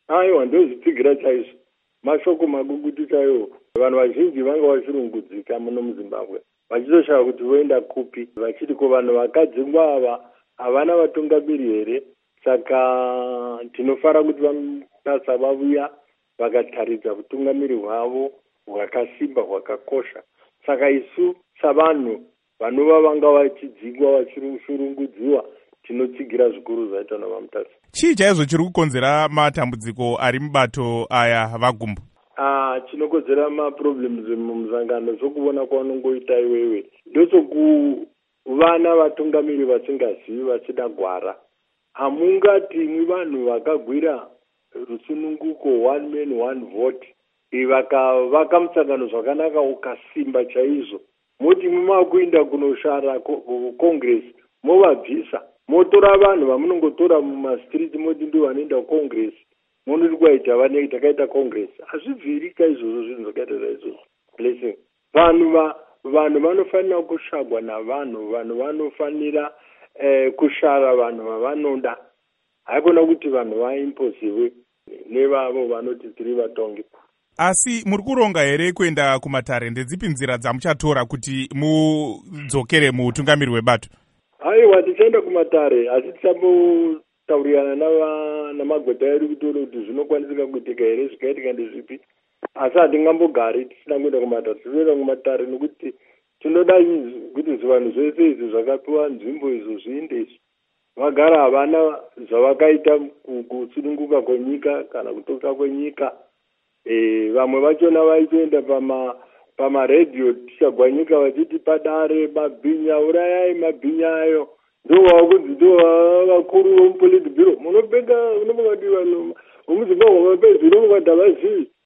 aiwa ndozvitsigira chaizvo, mashoko makukutu chaiwo. Vanhu vazhinji vanga vachirungudzika muno muZimbabwe vachitoshava kuti voenda kupi, vachiti ko vanhu vakadzingwa ava havana vatungamiri here. Saka tinofara kuti vamutasa vavuya vakataridza utungamiri hwavo hwakasimba hwakakosha. Saka isu savanhu vanova vanga vachidzingwa vachishurungudziwa tinotsigira zvikuru zvaitwa navamutasa. Chii chaizvo chiri kukonzera matambudziko ari mubato aya vagumbo? Chinokonzera maproblems mumusangano sokuona kwaunongoita iwewe ndosokuvana vatungamiri vasingazivi vasina gwara. Hamungatimwi vanhu vakagwira rusununguko one man one vote vakavaka musangano zvakanaka ukasimba chaizvo, moti mumakuinda kunoshara Congress movabvisa, motora vanhu vamunongotora mumastriti moti ndivo vanoenda kuCongress, munoti kwaita takaita Congress. Hazvibvirika izvozvo zvinhu zvakaita saizvozvo. Blessing. Vanhu vanofanira kushagwa navanhu, vanhu vanofanira kushara vanhu vavanoda. Haikona kuti vanhu vaimposiwe nevavo vanoti tiri vatongi. Asi muri kuronga here kuenda kumatare? Ndedzipi nzira dzamuchatora kuti mudzokere muutungamiri hwebato? Aiwa, tichaenda kumatare, asi tichambotaurirana namagweta edu kutaura kuti zvinokwanisika kuitika here, zvikaitika ndezvipi. Asi hatingambogari tisina kuenda kumatare. Tinoenda kumatare nokuti tinoda kuti zvivanhu zvese izvi zvakapiwa nzvimbo izvo zviinde izvi vagara havana zvavakaita kusununguka kwenyika kana kutoka kwenyika. Vamwe vachona vaitoenda pamaredhiyo tichagwanyika vachiti padare mabhinya, urayai mabhinya ayo, ndovakunzi ndovakuru vomupolitibhiro. Munopeka unomukati vanhu vomuZimbabwe vapedzi unomukati havazivi.